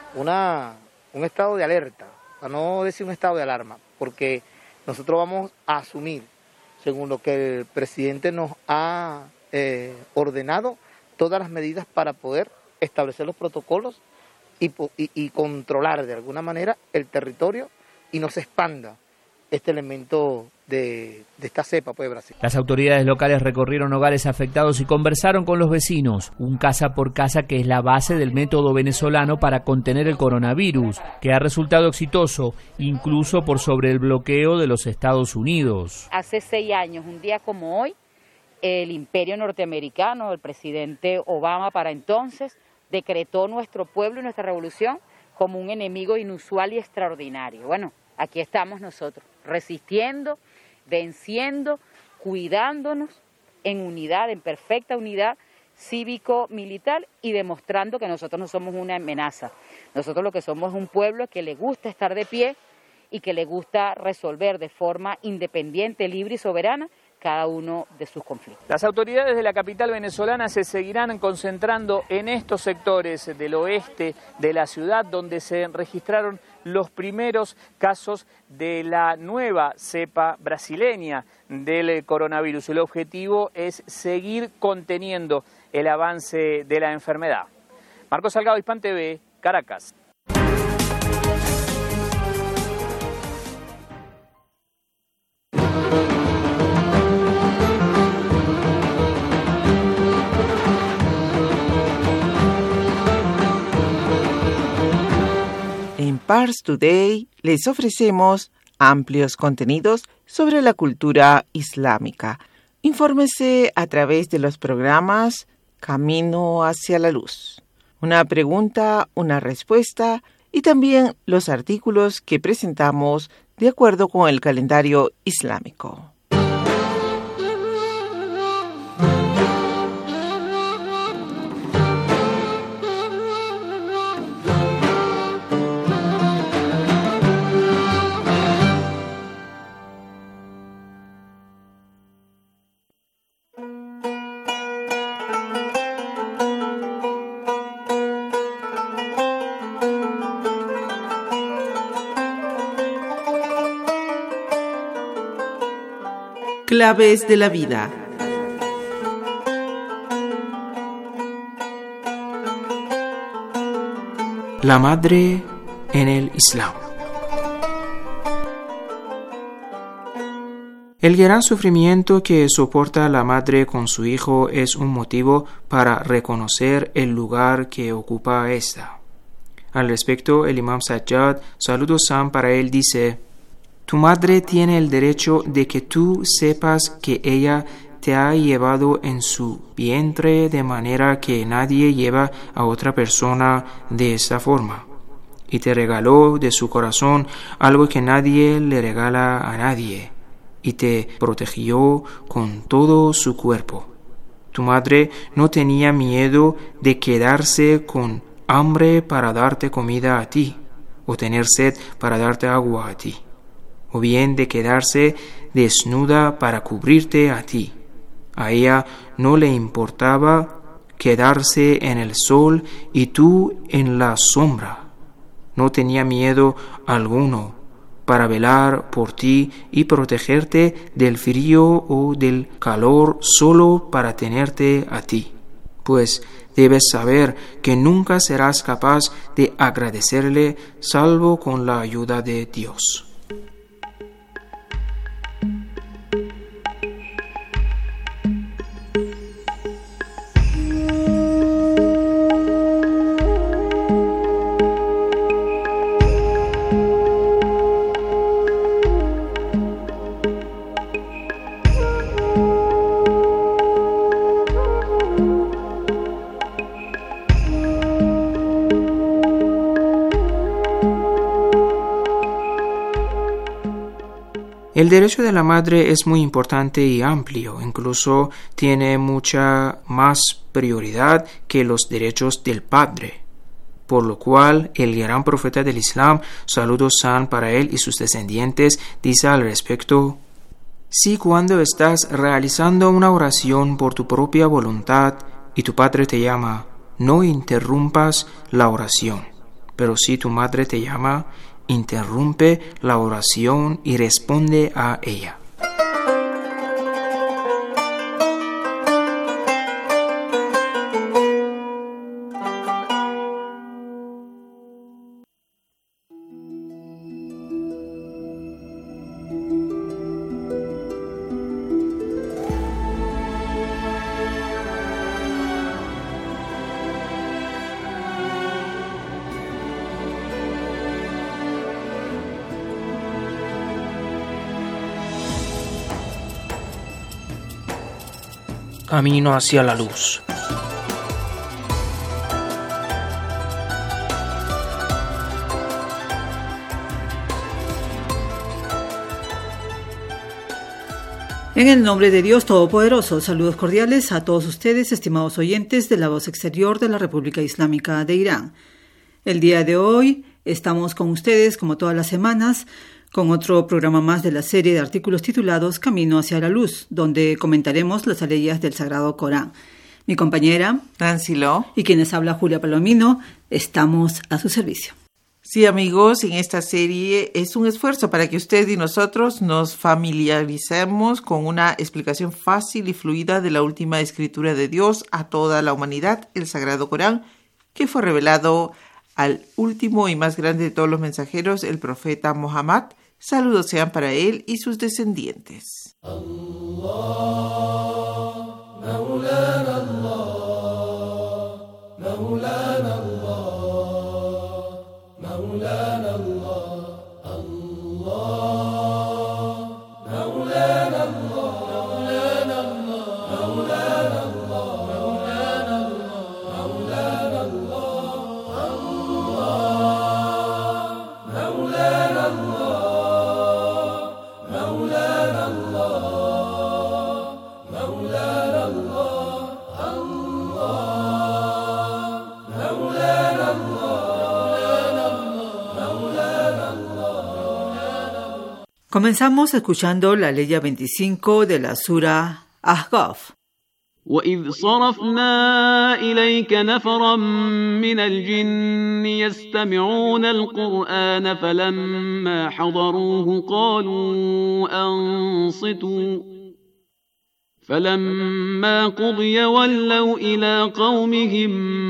una, un estado de alerta, para no decir un estado de alarma, porque nosotros vamos a asumir, según lo que el presidente nos ha eh, ordenado, todas las medidas para poder establecer los protocolos y, y, y controlar de alguna manera el territorio y no se expanda este elemento de, de esta cepa pues, de Brasil. Las autoridades locales recorrieron hogares afectados y conversaron con los vecinos, un casa por casa que es la base del método venezolano para contener el coronavirus, que ha resultado exitoso incluso por sobre el bloqueo de los Estados Unidos. Hace seis años, un día como hoy, el imperio norteamericano, el presidente Obama para entonces, decretó nuestro pueblo y nuestra revolución como un enemigo inusual y extraordinario. Bueno, aquí estamos nosotros, resistiendo, venciendo, cuidándonos en unidad, en perfecta unidad cívico-militar y demostrando que nosotros no somos una amenaza. Nosotros lo que somos es un pueblo que le gusta estar de pie y que le gusta resolver de forma independiente, libre y soberana cada uno de sus conflictos. Las autoridades de la capital venezolana se seguirán concentrando en estos sectores del oeste de la ciudad donde se registraron los primeros casos de la nueva cepa brasileña del coronavirus. El objetivo es seguir conteniendo el avance de la enfermedad. Marcos Salgado, Hispan T V, Caracas. En Pars Today les ofrecemos amplios contenidos sobre la cultura islámica. Infórmese a través de los programas Camino hacia la Luz, una pregunta, una respuesta y también los artículos que presentamos de acuerdo con el calendario islámico. Claves de la vida. La madre en el Islam. El gran sufrimiento que soporta la madre con su hijo es un motivo para reconocer el lugar que ocupa ésta. Al respecto, el imam Sajjad, saludos Sam para él, dice: tu madre tiene el derecho de que tú sepas que ella te ha llevado en su vientre de manera que nadie lleva a otra persona de esta forma. Y te regaló de su corazón algo que nadie le regala a nadie. Y te protegió con todo su cuerpo. Tu madre no tenía miedo de quedarse con hambre para darte comida a ti, o tener sed para darte agua a ti, o bien de quedarse desnuda para cubrirte a ti. A ella no le importaba quedarse en el sol y tú en la sombra. No tenía miedo alguno para velar por ti y protegerte del frío o del calor solo para tenerte a ti. Pues debes saber que nunca serás capaz de agradecerle salvo con la ayuda de Dios. El derecho de la madre es muy importante y amplio, incluso tiene mucha más prioridad que los derechos del padre. Por lo cual, el gran profeta del Islam, saludos sean para él y sus descendientes, dice al respecto: si cuando estás realizando una oración por tu propia voluntad y tu padre te llama, no interrumpas la oración, pero si tu madre te llama, interrumpe la oración y responde a ella. Camino hacia la luz. En el nombre de Dios Todopoderoso, saludos cordiales a todos ustedes, estimados oyentes de la Voz Exterior de la República Islámica de Irán. El día de hoy estamos con ustedes, como todas las semanas, con otro programa más de la serie de artículos titulados Camino hacia la Luz, donde comentaremos las aleyas del Sagrado Corán. Mi compañera Nancy Lo y quienes habla Julia Palomino, estamos a su servicio. Sí, amigos, en esta serie es un esfuerzo para que usted y nosotros nos familiaricemos con una explicación fácil y fluida de la última escritura de Dios a toda la humanidad, el Sagrado Corán, que fue revelado al último y más grande de todos los mensajeros, el profeta Muhammad. Saludos sean para él y sus descendientes. Allah, Maulana Allah, Maulana Allah. مولانا الله الله مولانا الله مولانا الله مولانا الله مولانا الله مولانا الله مولانا الله مولانا الله مولانا الله Comenzamos escuchando la Aleya veinticinco de la Sura Ahqaf. وَإِذْ صَرَفْنَا إِلَيْكَ نَفَرًا مِنَ الْجِنِّ يَسْتَمِعُونَ الْقُرْآنَ فَلَمَّا حَضَرُوهُ قَالُوا أَنصِتُوا فَلَمَّا قُضِيَ وَلَّوْا إِلَى قَوْمِهِمْ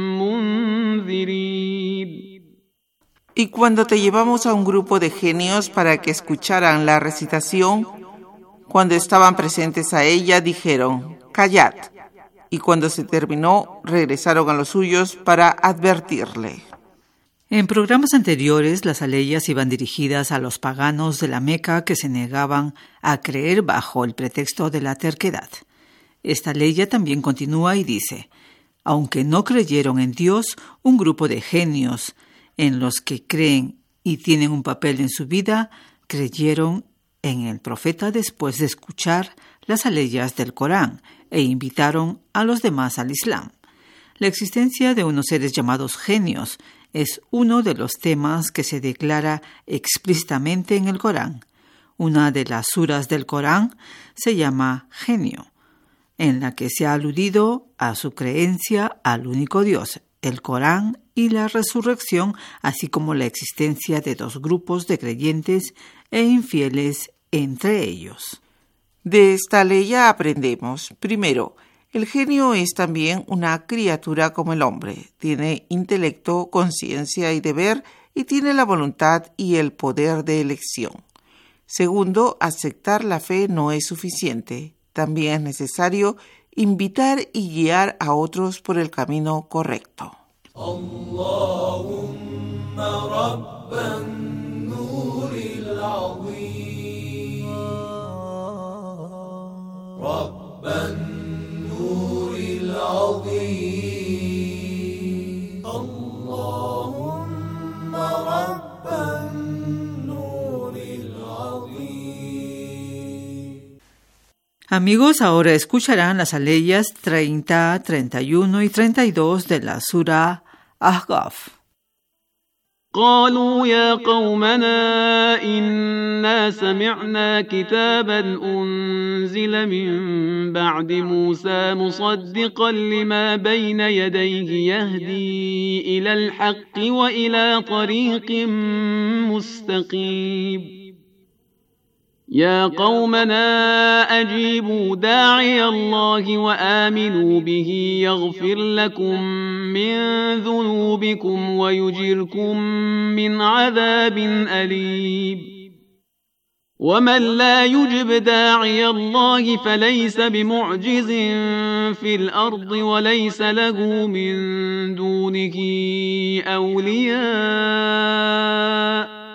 مُنذِرِينَ. Y cuando te llevamos a un grupo de genios para que escucharan la recitación, cuando estaban presentes a ella, dijeron, callad. Y cuando se terminó, regresaron a los suyos para advertirle. En programas anteriores, las aleyas iban dirigidas a los paganos de la Meca que se negaban a creer bajo el pretexto de la terquedad. Esta aleya también continúa y dice, aunque no creyeron en Dios, un grupo de genios en los que creen y tienen un papel en su vida, creyeron en el profeta después de escuchar las aleyas del Corán e invitaron a los demás al Islam. La existencia de unos seres llamados genios es uno de los temas que se declara explícitamente en el Corán. Una de las suras del Corán se llama Genio, en la que se ha aludido a su creencia al único Dios, el Corán y la resurrección, así como la existencia de dos grupos de creyentes e infieles entre ellos. De esta ley aprendemos, primero, el genio es también una criatura como el hombre, tiene intelecto, conciencia y deber y tiene la voluntad y el poder de elección. Segundo, aceptar la fe no es suficiente, también es necesario invitar y guiar a otros por el camino correcto. Allahumma rabban nuril azim rabban nuril azim Allahumma rabban nuril azim. Amigos, ahora escucharán las aleyas treinta, treinta y uno y treinta y dos de la Sura Ahqaf. قالوا يا قومنا إنا سمعنا كتابا أنزل من بعد موسى مصدقا لما بين يديه يهدي إلى الحق وإلى طريق مستقيم يا قومنا أجيبوا داعي الله وآمنوا به يغفر لكم من ذنوبكم ويجركم من عذاب أليم ومن لا يجب داعي الله فليس بمعجز في الأرض وليس له من دونه أولياء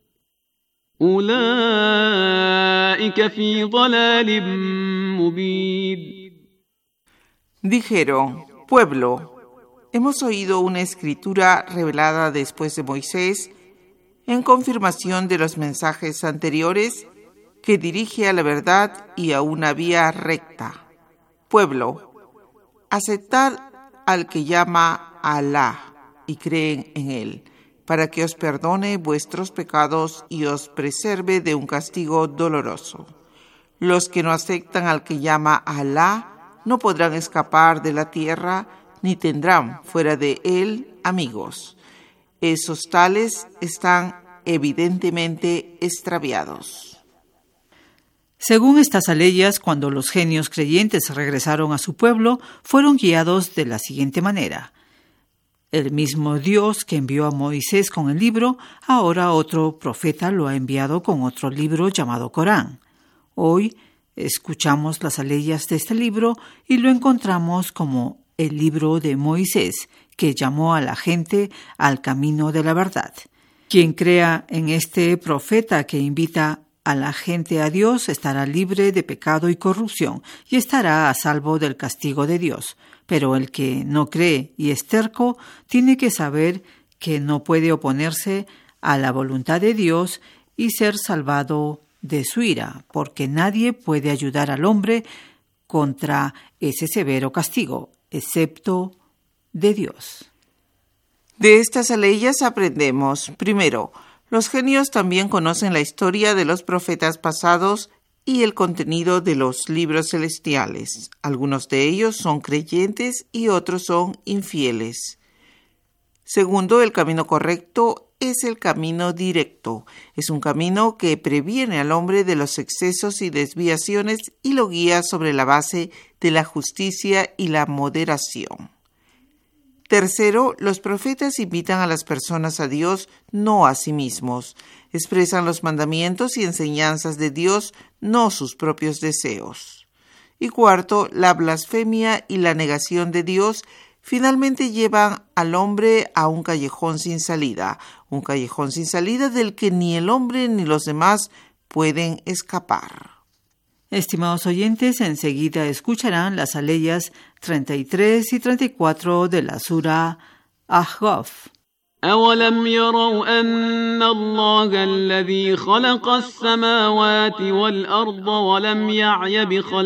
أولئك في ضلال مبين. Dijeron, pueblo, hemos oído una escritura revelada después de Moisés en confirmación de los mensajes anteriores que dirige a la verdad y a una vía recta. Pueblo, aceptad al que llama a Alá y creen en él, para que os perdone vuestros pecados y os preserve de un castigo doloroso. Los que no aceptan al que llama a Alá no podrán escapar de la tierra ni tendrán fuera de él amigos. Esos tales están evidentemente extraviados. Según estas aleyas, cuando los genios creyentes regresaron a su pueblo, fueron guiados de la siguiente manera. El mismo Dios que envió a Moisés con el libro, ahora otro profeta lo ha enviado con otro libro llamado Corán. Hoy escuchamos las aleyas de este libro y lo encontramos como el libro de Moisés, que llamó a la gente al camino de la verdad. Quien crea en este profeta que invita a la gente a Dios estará libre de pecado y corrupción y estará a salvo del castigo de Dios. Pero el que no cree y es terco tiene que saber que no puede oponerse a la voluntad de Dios y ser salvado de su ira, porque nadie puede ayudar al hombre contra ese severo castigo, excepto de Dios. De estas aleyas aprendemos, primero, los genios también conocen la historia de los profetas pasados y el contenido de los libros celestiales. Algunos de ellos son creyentes y otros son infieles. Segundo, el camino correcto es el camino directo. Es un camino que previene al hombre de los excesos y desviaciones y lo guía sobre la base de la justicia y la moderación. Tercero, los profetas invitan a las personas a Dios, no a sí mismos. Expresan los mandamientos y enseñanzas de Dios, no sus propios deseos. Y cuarto, la blasfemia y la negación de Dios finalmente llevan al hombre a un callejón sin salida, un callejón sin salida del que ni el hombre ni los demás pueden escapar. Estimados oyentes, enseguida escucharán las aleyas treinta y tres y treinta y cuatro de la sura Ahqaf. أولم يروا أن الله الذي خلق السماوات والأرض ولم يعي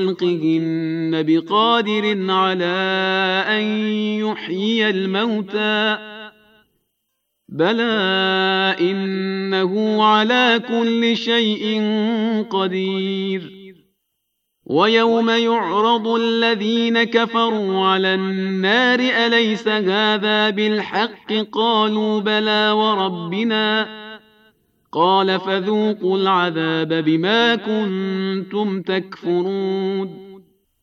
بخلقهن بقادر على أن يحيي الموتى بلى إنه على كل شيء قدير ويوم يعرض الذين كفروا على النار أليس هذا بالحق قالوا بلى وربنا قال فذوقوا العذاب بما كنتم تكفرون.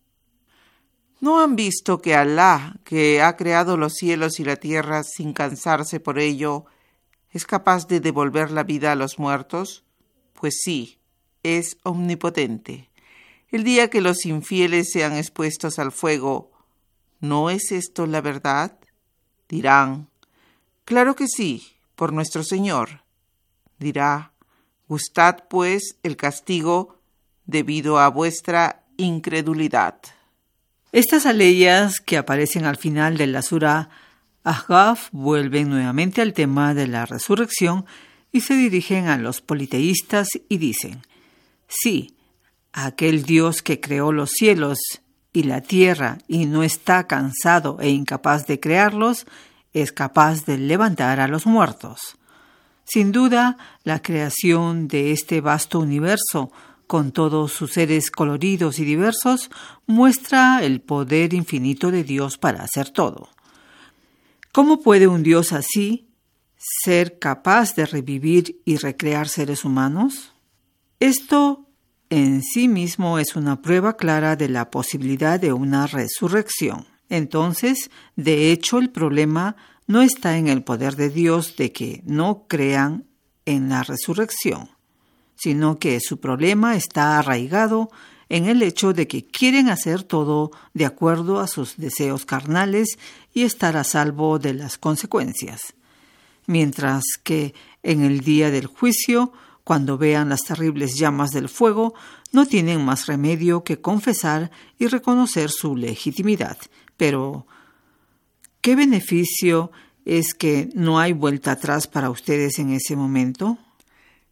¿No han visto que Alá, que ha creado los cielos y la tierra sin cansarse por ello, es capaz de devolver la vida a los muertos? Pues sí, es omnipotente. El día que los infieles sean expuestos al fuego, ¿no es esto la verdad? Dirán, claro que sí, por nuestro Señor. Dirá, gustad pues el castigo debido a vuestra incredulidad. Estas aleyas que aparecen al final de la sura Ahqaf vuelven nuevamente al tema de la resurrección y se dirigen a los politeístas y dicen, sí, aquel Dios que creó los cielos y la tierra y no está cansado e incapaz de crearlos, es capaz de levantar a los muertos. Sin duda, la creación de este vasto universo, con todos sus seres coloridos y diversos, muestra el poder infinito de Dios para hacer todo. ¿Cómo puede un Dios así ser capaz de revivir y recrear seres humanos? Esto en sí mismo es una prueba clara de la posibilidad de una resurrección. Entonces, de hecho, el problema no está en el poder de Dios de que no crean en la resurrección, sino que su problema está arraigado en el hecho de que quieren hacer todo de acuerdo a sus deseos carnales y estar a salvo de las consecuencias. Mientras que en el día del juicio, cuando vean las terribles llamas del fuego, no tienen más remedio que confesar y reconocer su legitimidad. Pero, ¿qué beneficio es que no hay vuelta atrás para ustedes en ese momento?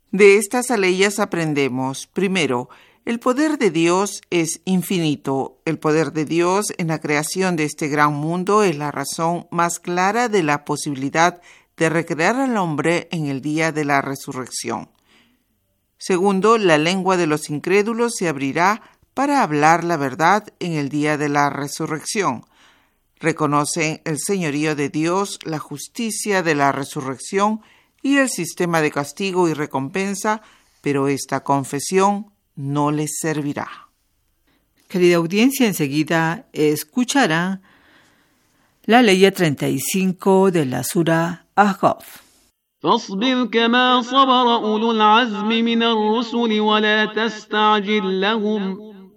De estas aleyas aprendemos, primero, el poder de Dios es infinito. El poder de Dios en la creación de este gran mundo es la razón más clara de la posibilidad de recrear al hombre en el día de la resurrección. Segundo, la lengua de los incrédulos se abrirá para hablar la verdad en el día de la resurrección. Reconocen el señorío de Dios, la justicia de la resurrección y el sistema de castigo y recompensa, pero esta confesión no les servirá. Querida audiencia, enseguida escucharán la ley treinta y cinco de la Sura Ahqaf. فاصبر كما صبر أولو العزم من الرسل ولا تستعجل لهم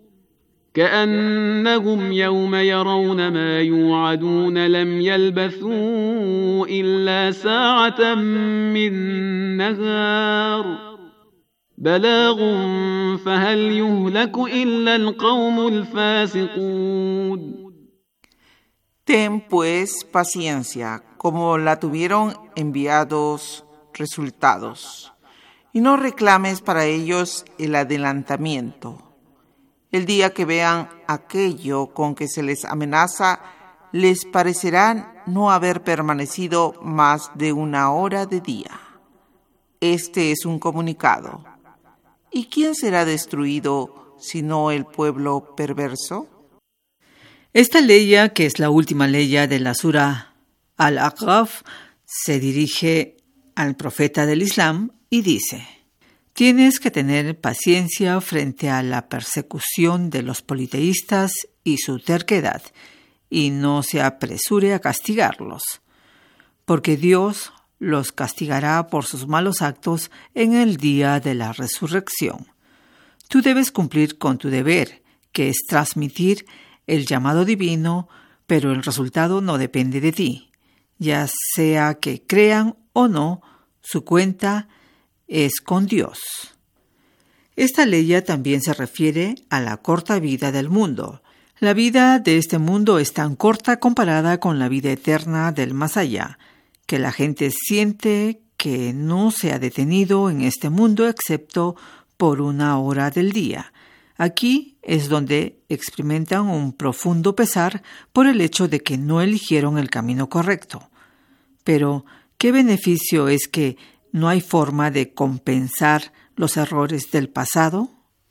كأنهم يوم يرون ما يوعدون لم يلبثوا إلا ساعة من نهار بلاغ فهل يهلك إلا القوم الفاسقون. Ten pues paciencia, como la tuvieron enviados resultados, y no reclames para ellos el adelantamiento. El día que vean aquello con que se les amenaza, les parecerá no haber permanecido más de una hora de día. Este es un comunicado. ¿Y quién será destruido sino el pueblo perverso? Esta ley, que es la última ley de la Sura Al-Ahqaf, se dirige al profeta del Islam y dice: tienes que tener paciencia frente a la persecución de los politeístas y su terquedad, y no se apresure a castigarlos, porque Dios los castigará por sus malos actos en el día de la resurrección. Tú debes cumplir con tu deber, que es transmitir el llamado divino, pero el resultado no depende de ti. Ya sea que crean o no, su cuenta es con Dios. Esta ley también se refiere a la corta vida del mundo. La vida de este mundo es tan corta comparada con la vida eterna del más allá, que la gente siente que no se ha detenido en este mundo excepto por una hora del día. Aquí es donde experimentan un profundo pesar por el hecho de que no eligieron el camino correcto. Pero, ¿qué beneficio es que no hay forma de compensar los errores del pasado?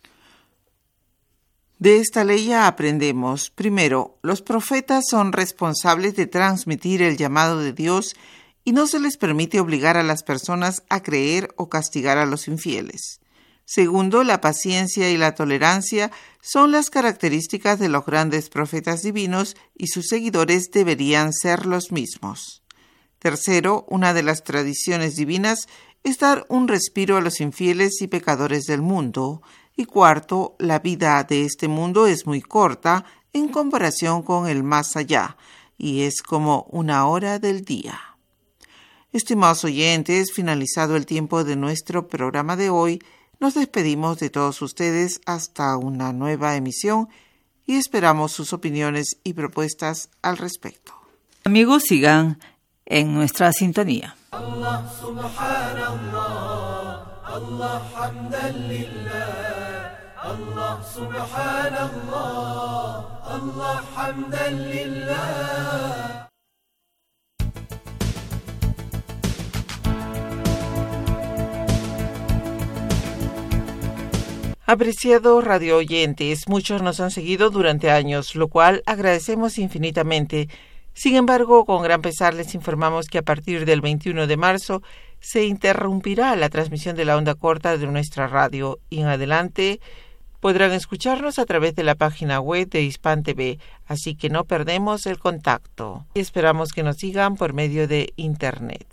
De esta ley aprendemos, primero, los profetas son responsables de transmitir el llamado de Dios y no se les permite obligar a las personas a creer o castigar a los infieles. Segundo, la paciencia y la tolerancia son las características de los grandes profetas divinos y sus seguidores deberían ser los mismos. Tercero, una de las tradiciones divinas es dar un respiro a los infieles y pecadores del mundo. Y cuarto, la vida de este mundo es muy corta en comparación con el más allá, y es como una hora del día. Estimados oyentes, finalizado el tiempo de nuestro programa de hoy, nos despedimos de todos ustedes hasta una nueva emisión y esperamos sus opiniones y propuestas al respecto. Amigos, sigan en nuestra sintonía. Allah subhanallah, Allah hamdan lillah, Allah subhanallah, Allah hamdan lillah. Apreciados radio oyentes, muchos nos han seguido durante años, lo cual agradecemos infinitamente. Sin embargo, con gran pesar les informamos que a partir del veintiuno de marzo se interrumpirá la transmisión de la onda corta de nuestra radio y en adelante podrán escucharnos a través de la página web de Hispan T V, así que no perdemos el contacto. Esperamos que nos sigan por medio de Internet.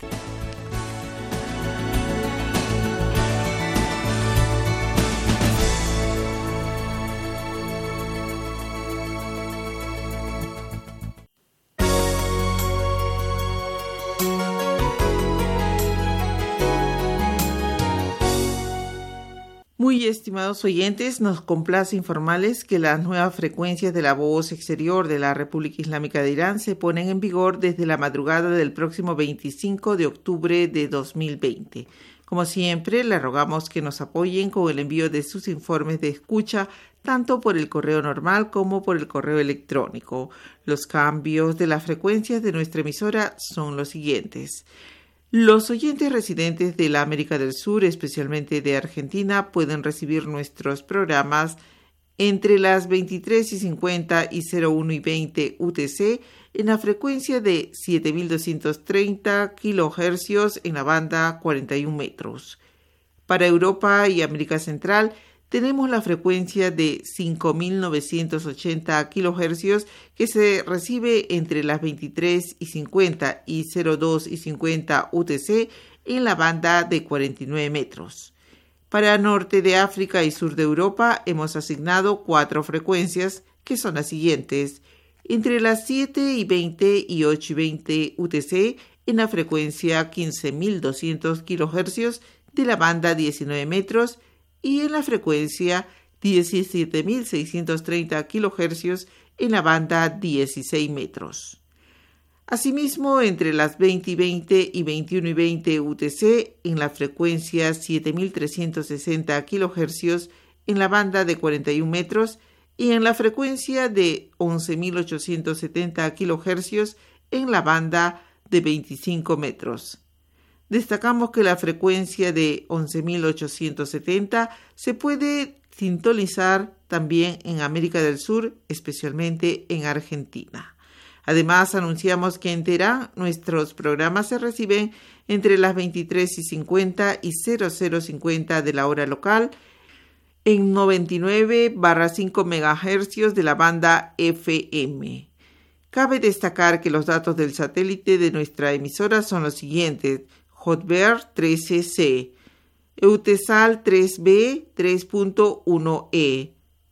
Muy estimados oyentes, nos complace informarles que las nuevas frecuencias de la voz exterior de la República Islámica de Irán se ponen en vigor desde la madrugada del próximo veinticinco de octubre de dos mil veinte. Como siempre, le rogamos que nos apoyen con el envío de sus informes de escucha, tanto por el correo normal como por el correo electrónico. Los cambios de las frecuencias de nuestra emisora son los siguientes. Los oyentes residentes de la América del Sur, especialmente de Argentina, pueden recibir nuestros programas entre las veintitrés y cincuenta y cero uno y veinte U T C en la frecuencia de siete mil doscientos treinta kilohercios en la banda cuarenta y un metros. Para Europa y América Central tenemos la frecuencia de cinco mil novecientos ochenta kilohercios que se recibe entre las veintitrés y cincuenta y cero dos y cincuenta U T C en la banda de cuarenta y nueve metros. Para norte de África y sur de Europa hemos asignado cuatro frecuencias que son las siguientes. Entre las siete y veinte y ocho y veinte U T C en la frecuencia quince mil doscientos kilohercios de la banda diecinueve metros y en la frecuencia diecisiete mil seiscientos treinta kilohercios en la banda dieciséis metros. Asimismo, entre las veinte y veinte y veintiuno y veinte U T C en la frecuencia siete mil trescientos sesenta kilohercios en la banda de cuarenta y un metros y en la frecuencia de once mil ochocientos setenta kilohercios en la banda de veinticinco metros. Destacamos que la frecuencia de once mil ochocientos setenta se puede sintonizar también en América del Sur, especialmente en Argentina. Además, anunciamos que en Teherán nuestros programas se reciben entre las veintitrés y cincuenta y cero cero cincuenta de la hora local en noventa y nueve barra cinco megahercios de la banda F M. Cabe destacar que los datos del satélite de nuestra emisora son los siguientes: Hotbird trece C, Eutelsat tres B tres punto uno E,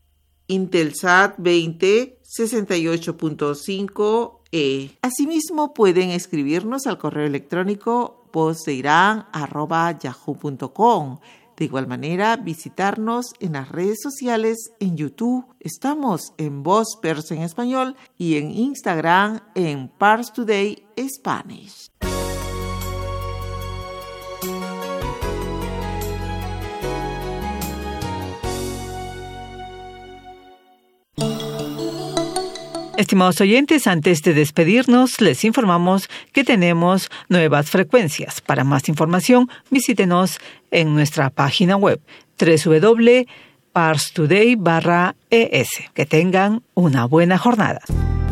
Intelsat veinte sesenta y ocho punto cinco E. Asimismo, pueden escribirnos al correo electrónico vozdeiran arroba yahoo punto com. De igual manera, visitarnos en las redes sociales, en YouTube, estamos en Voz Persa en Español y en Instagram en Pars Today Spanish. Estimados oyentes, antes de despedirnos, les informamos que tenemos nuevas frecuencias. Para más información, visítenos en nuestra página web doble u doble u doble punto pars today barra e s. Que tengan una buena jornada.